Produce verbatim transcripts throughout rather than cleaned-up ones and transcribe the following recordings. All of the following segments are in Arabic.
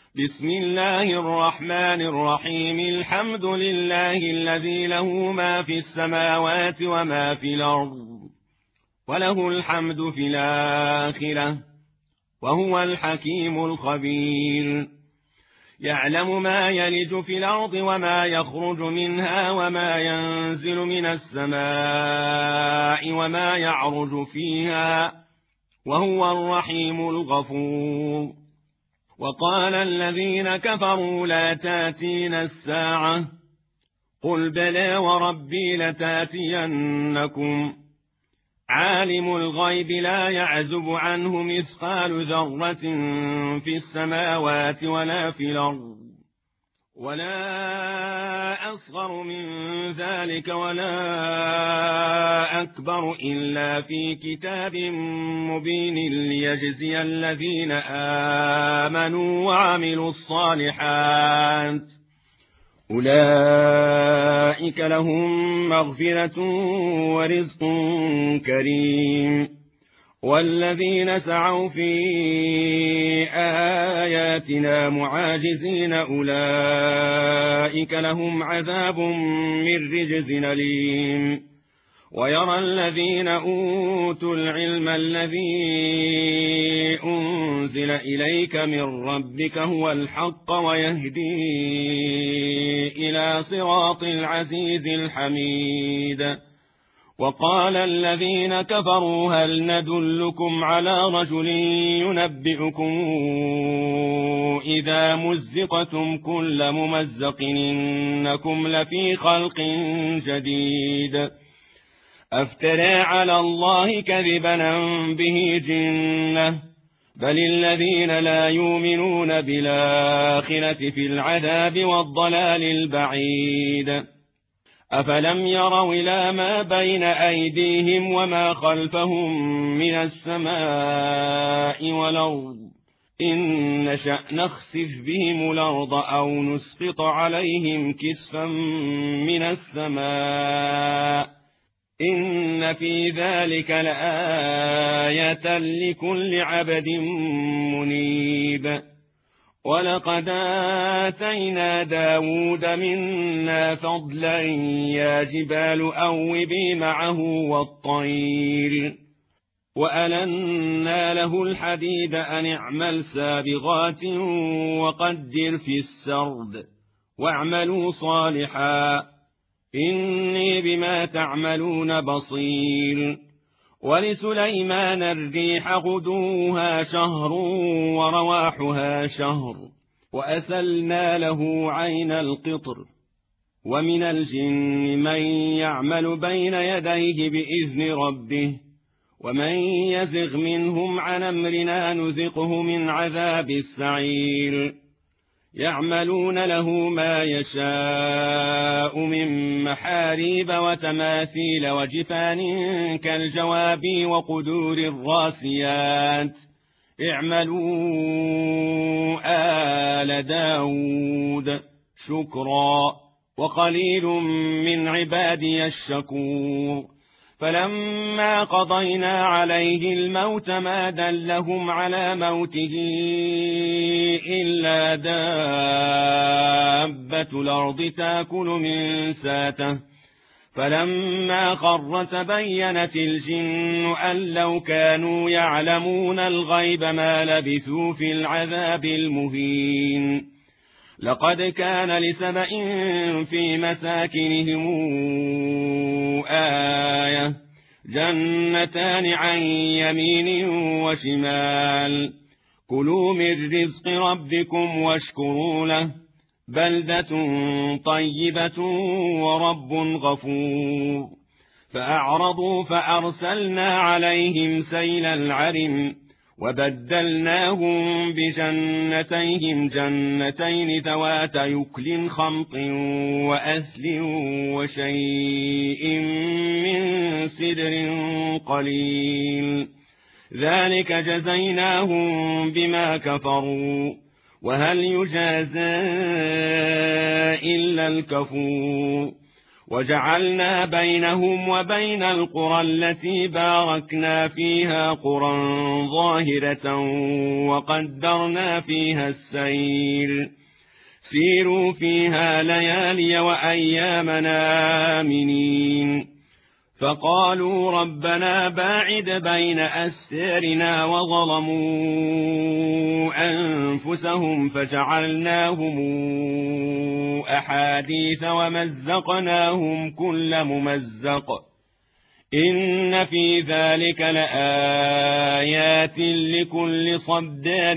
بسم الله الرحمن الرحيم. الحمد لله الذي له ما في السماوات وما في الأرض وله الحمد في الآخرة وهو الحكيم الخبير. يعلم ما يلج في الأرض وما يخرج منها وما ينزل من السماء وما يعرج فيها وهو الرحيم الغفور. وقال الذين كفروا لا تاتينا الساعة قل بلى وربي لتاتينكم عالم الغيب لا يعزب عنه مثقال ذرة في السماوات ولا في الأرض ولا أصغر من ذلك ولا أكبر إلا في كتاب مبين ليجزي الذين آمنوا وعملوا الصالحات أولئك لهم مغفرة ورزق كريم. والذين سعوا في آياتنا معاجزين أولئك لهم عذاب من رجز أليم. ويرى الذين أوتوا العلم الذي أنزل إليك من ربك هو الحق ويهدي إلى صراط العزيز الحميد. وقال الذين كفروا هل ندلكم على رجل ينبئكم إذا مزقتم كل ممزق إنكم لفي خلق جديد أفترى على الله كذبا به جنة بل الذين لا يؤمنون بالآخرة في العذاب والضلال البعيد. أفلم يروا إلى ما بين أيديهم وما خلفهم من السماء والأرض إن نشأ نخسف بهم الأرض أو نسقط عليهم كسفا من السماء إن في ذلك لآية لكل عبد منيب. ولقد آتينا داود منا فضلا يا جبال أوبي معه والطير وألنا له الحديد أن اعمل سابغات وقدر في السرد واعملوا صالحا إني بما تعملون بصير. ولسليمان الريح غدوها شهر ورواحها شهر وأسلنا له عين القطر. ومن الجن من يعمل بين يديه بإذن ربه ومن يزغ منهم عن أمرنا نذقه من عذاب السعير. يعملون له ما يشاء من محاريب وتماثيل وجفان كالجواب وقدور الراسيات اعملوا آل داود شكرا وقليل من عبادي الشكور. فلما قضينا عليه الموت ما دلهم على موته إلا دابة الأرض تأكل من ساته فلما خر تبينت الجن أن لو كانوا يعلمون الغيب ما لبثوا في العذاب المهين. لقد كان لسبإ في مساكنهم آية جنتان عن يمين وشمال كلوا من رزق ربكم واشكروا له بلدة طيبة ورب غفور. فأعرضوا فأرسلنا عليهم سيل العرم وبدلناهم بجنتيهم جنتين ذوات يكل خمط وأثل وشيء من سدر قليل ذلك جزيناهم بما كفروا وهل يجازى إلا الكفور. وجعلنا بينهم وبين القرى التي باركنا فيها قرى ظاهرة وقدرنا فيها السير سيروا فيها ليالي وأيامنا آمنين فقالوا ربنا باعد بين أسفارنا وظلموا أنفسهم فجعلناهم أحاديث ومزقناهم كل ممزق إن في ذلك لآيات لكل صبار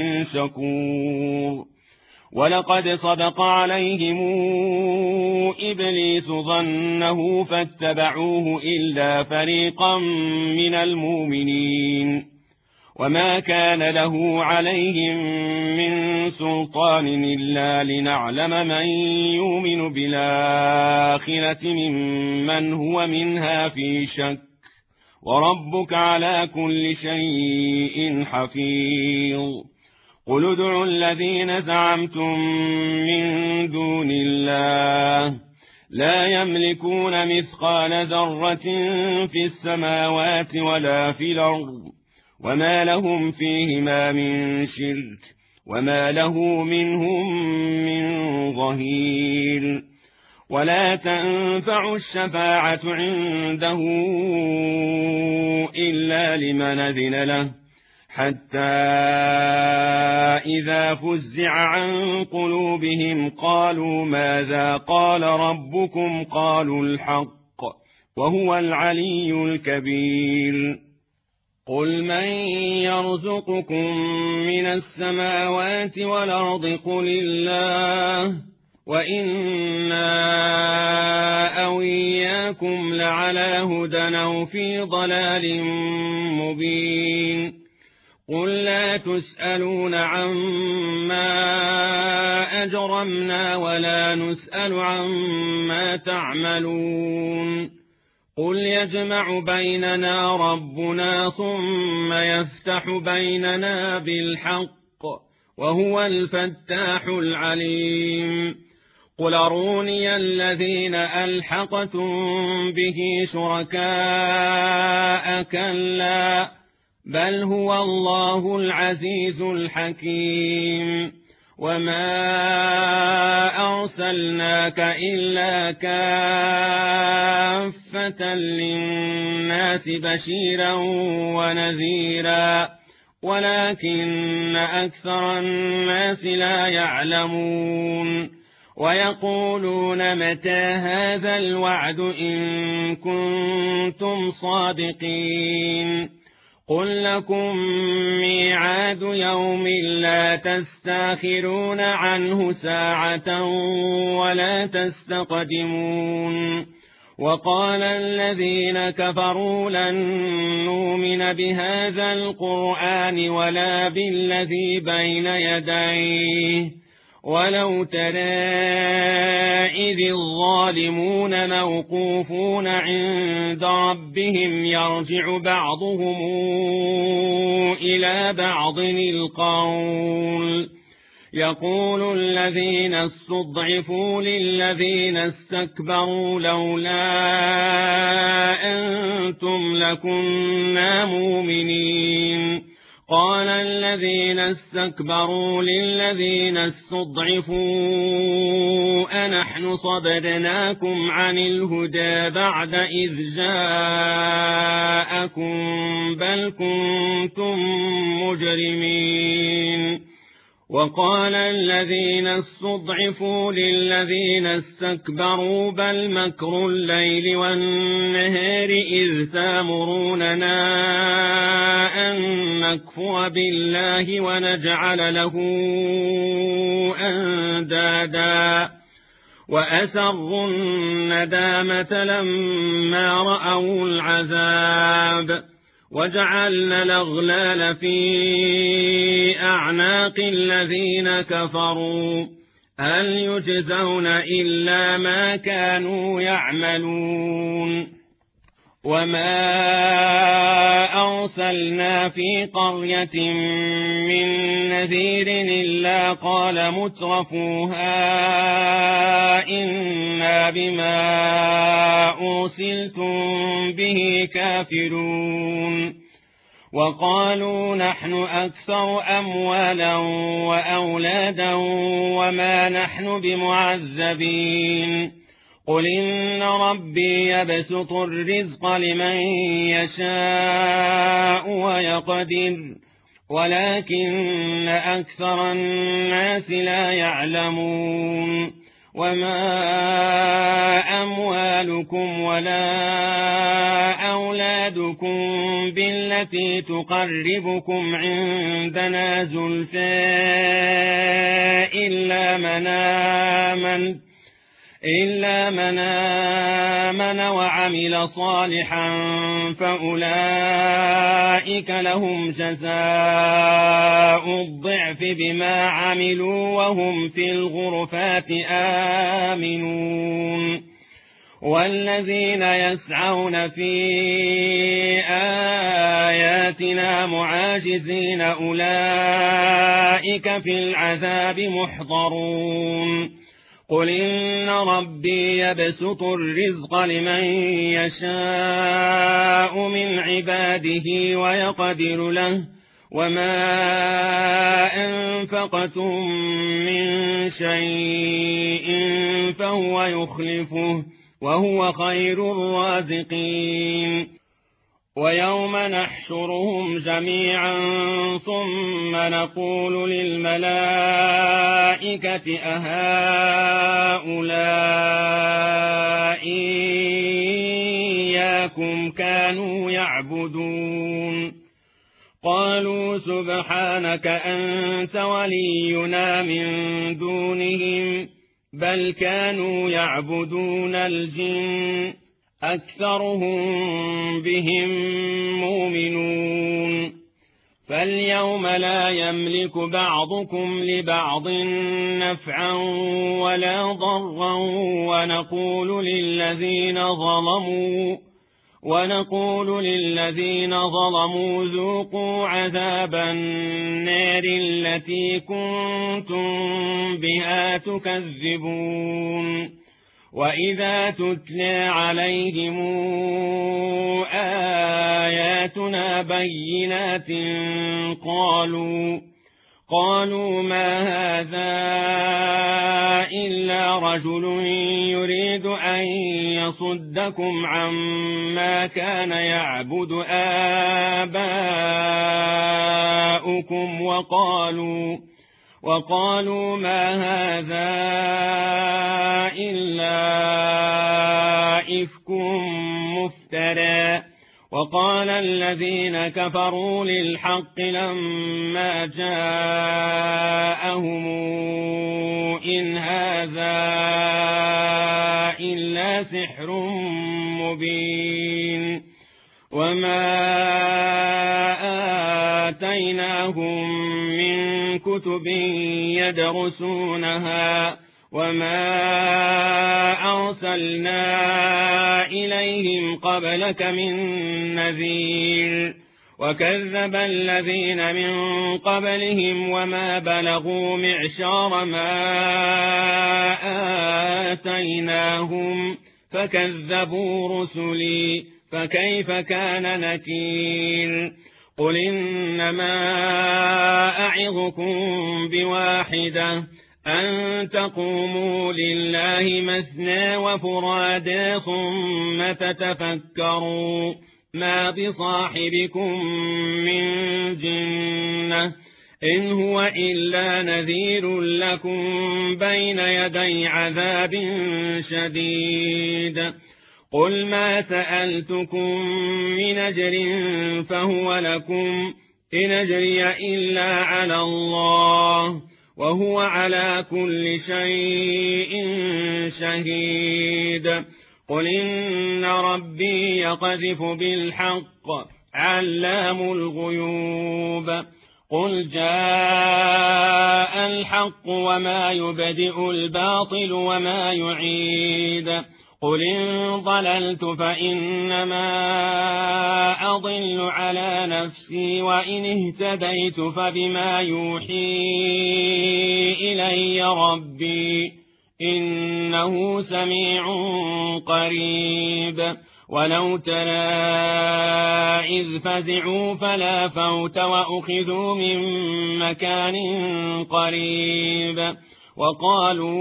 شكور ولقد صدق عليهم إبليس ظنه فاتبعوه إلا فريقا من المؤمنين وما كان له عليهم من سلطان إلا لنعلم من يؤمن بالآخرة ممن هو منها في شك وربك على كل شيء حفيظ قل ادعوا الذين زعمتم من دون الله لا يملكون مثقال ذرة في السماوات ولا في الأرض وما لهم فيهما من شرك وما له منهم من ظهير ولا تنفع الشفاعة عنده إلا لمن أذن له حتى إذا فزع عن قلوبهم قالوا ماذا قال ربكم قالوا الحق وهو العلي الكبير قل من يرزقكم من السماوات والأرض قل الله وإنا أو إياكم لعلى هدى أو في ضلال مبين قل لا تسألون عما أجرمنا ولا نسأل عما تعملون قل يجمع بيننا ربنا ثم يفتح بيننا بالحق وهو الفتاح العليم قل أروني الذين ألحقتم به شركاء كلا بل هو الله العزيز الحكيم وما أرسلناك إلا كافة للناس بشيرا ونذيرا ولكن أكثر الناس لا يعلمون ويقولون متى هذا الوعد إن كنتم صادقين قل لكم ميعاد يوم لا تستاخرون عنه ساعة ولا تستقدمون وقال الذين كفروا لن نؤمن بهذا القرآن ولا بالذي بين يديه ولو ترى إذ الظالمون موقوفون عند ربهم يرجع بعضهم إلى بعض القول يقول الذين استضعفوا للذين استكبروا لولا أنتم لكنا مؤمنين قال الذين استكبروا للذين استضعفوا أنحن صددناكم عن الهدى بعد إذ جاءكم بل كنتم مجرمين وقال الذين استضعفوا للذين استكبروا بل مكر الليل والنهار إذ تامروننا أن نكفر بالله ونجعل له أندادا وأسروا الندامة لما رأوا العذاب وجعلنا الأغلال في أعناق الذين كفروا هل يجزون إلا ما كانوا يعملون وما أرسلنا في قرية من نذير إلا قال مترفوها إنا بما أرسلتم به كافرون وقالوا نحن أكثر أموالا وأولادا وما نحن بمعذبين قل إن ربي يبسط الرزق لمن يشاء ويقدر ولكن أكثر الناس لا يعلمون وما أموالكم ولا أولادكم بالتي تقربكم عندنا زلفى إلا من آمن إلا من آمن وعمل صالحا فأولئك لهم جزاء الضعف بما عملوا وهم في الغرفات آمنون والذين يسعون في آياتنا معاجزين أولئك في العذاب محضرون قل إن ربي يبسط الرزق لمن يشاء من عباده ويقدر له وما أنفقتم من شيء فهو يخلفه وهو خير الرازقين ويوم نحشرهم جميعا ثم نقول للملائكة أهؤلاء إياكم كانوا يعبدون قالوا سبحانك أنت ولينا من دونهم بل كانوا يعبدون الجن أكثرهم بهم مؤمنون فاليوم لا يملك بعضكم لبعض نفعا ولا ضرا ونقول للذين ظلموا ونقول للذين ظلموا ذوقوا عذاب النار التي كنتم بها تكذبون وإذا تتلى عليهم آياتنا بينات قالوا قالوا ما هذا إلا رجل يريد أن يصدكم عما كان يعبد آباؤكم وقالوا وقالوا ما هذا إلا إفك مفترى وقال الذين كفروا للحق لما جاءهم إن هذا إلا سحر مبين وما آتيناهم من كتب يدرسونها وما أرسلنا إليهم قبلك من نذير وكذب الذين من قبلهم وما بلغوا معشار ما آتيناهم فكذبوا رسلي فكيف كان نكير قل إنما أعظكم بواحدة أن تقوموا لله مثنى وفرادى ثم تتفكروا ما بصاحبكم من جنة إن هو إلا نذير لكم بين يدي عذاب شديد قل ما سألتكم من أجر فهو لكم إن أجري إلا على الله وهو على كل شيء شهيد قل إن ربي يقذف بالحق علام الغيوب قل جاء الحق وما يبدئ الباطل وما يعيد قل إن ضللت فإنما أضل على نفسي وإن اهتديت فبما يوحي إلي ربي إنه سميع قريب ولو ترى إذ فزعوا فلا فوت وأخذوا من مكان قريب وقالوا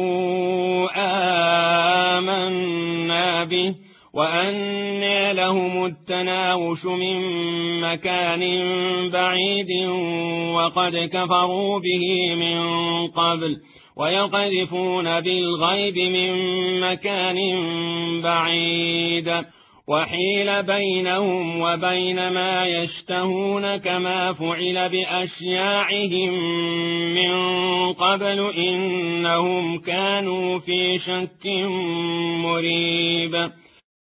آمنا به وأنى لهم التناوش من مكان بعيد وقد كفروا به من قبل ويقذفون بالغيب من مكان بعيد وحيل بينهم وبين ما يشتهون كما فعل بأشياعهم من قبل إنهم كانوا في شك مريب